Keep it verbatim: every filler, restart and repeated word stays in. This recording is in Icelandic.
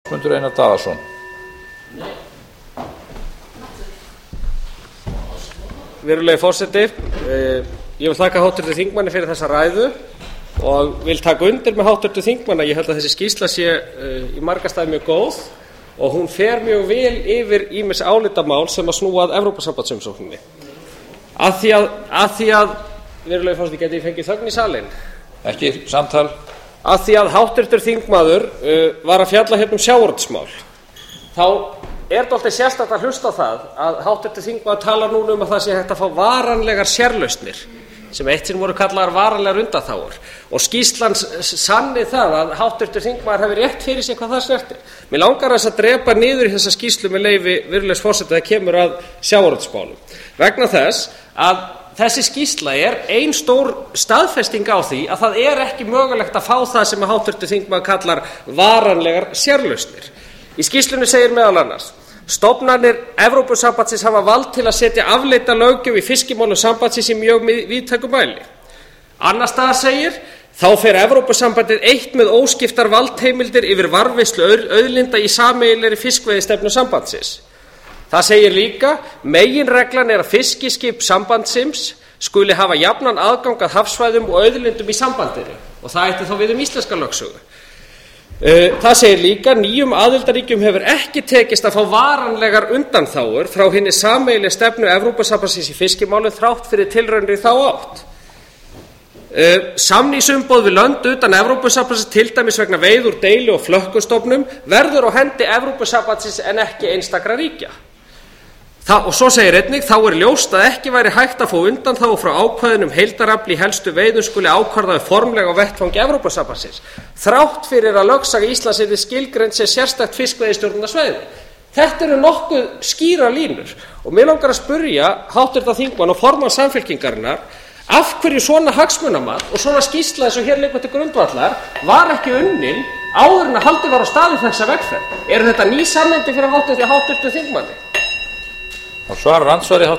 Guðmundur Einar Daðason. Virðulegi forseti, ég vil þakka háttvirtum þingmanni fyrir þessa ræðu og vil taka undir með háttvirtum þingmanni að ég held að þessi skýrsla sé í marga staði mjög góð og hún fer mjög vel yfir ýmis álitamál sem að snúa að Evrópusambandsumsókninni. Að því að, að því að, virðulegi forseti, geti ég fengið þögn í salinn? Ekki samtal. Að því að háttvirtur þingmaður uh, var að fjalla hérna um sjávarútvegsmál, þá er dálítið sérstakt að hlusta á það að háttvirtur þingmaður talar núna um að það sé hægt að fá varanlegar sérlausnir sem eitt sinn voru kallaðar varanlegar undanþágur og skýrslan sanni það að háttvirtur þingmaður hafi rétt fyrir sig hvað það snertir. Mig langar þess að drepa niður í þessa skýrslu með leyfi virðulegs forseta þegar kemur að sjávarútvegsmálum vegna þess að þessi skýrsla er ein stór staðfesting á því að það er ekki mögulegt að fá það sem að háttvirtur þingmaður kallar varanlegar sérlausnir. Í skýrslunni segir meðal annars: stofnanir Evrópusambandsins hafa vald til að setja afleidda löggjöf í fiskimálum sambandsins í mjög víðtækum mæli. Annars staðar segir: þá fer Evrópusambandið eitt með óskiptar valdheimildir yfir varðveislu auðlinda í sameiginlegri fiskveiðistefnu sambandsins. Það segir líka: meginreglan er að fiskiskip sambandsins skuli hafa jafnan aðgang að hafsvæðum og auðlindum í sambandinu og það ætti þá við um íslenska lögsögu. Það segir líka: nýjum aðildarríkjum hefur ekki tekist að fá varanlegar undanþágur frá hinni sameiginlegu stefnu Evrópusambandsins í fiskimálum þrátt fyrir tilraunir í þá átt. Samningsumboð við lönd utan Evrópusambandsins, til dæmis vegna veiða úr deilu- og flökkustofnum, verður á hendi Evrópusambandsins en ekki einstakra ríkja. Það, og svo segir einnig: þá er ljóst að ekki væri hægt að fá undanþágu frá ákvæðunum heildarafli í helstu veiðum skuli ákvarðaður formlega á vettvangi Evrópusambandsins, þrátt fyrir að lögsaga Íslands yrði skilgreind sem sérstakt fiskveiðistjórnarsvæði. Þetta eru nokkuð skýrar línur og mig langar að spyrja háttvirtan þingmann og formann Samfylkingarinnar: af hverju svona hagsmunamat og svona skýrsla eins og hér liggur til grundvallar var ekki unnin áður en að haldið var á staðinn þessa vegferð? Eru þetta ný sannindi fyrir háttvirtan þingmanni? Og svarar andsvari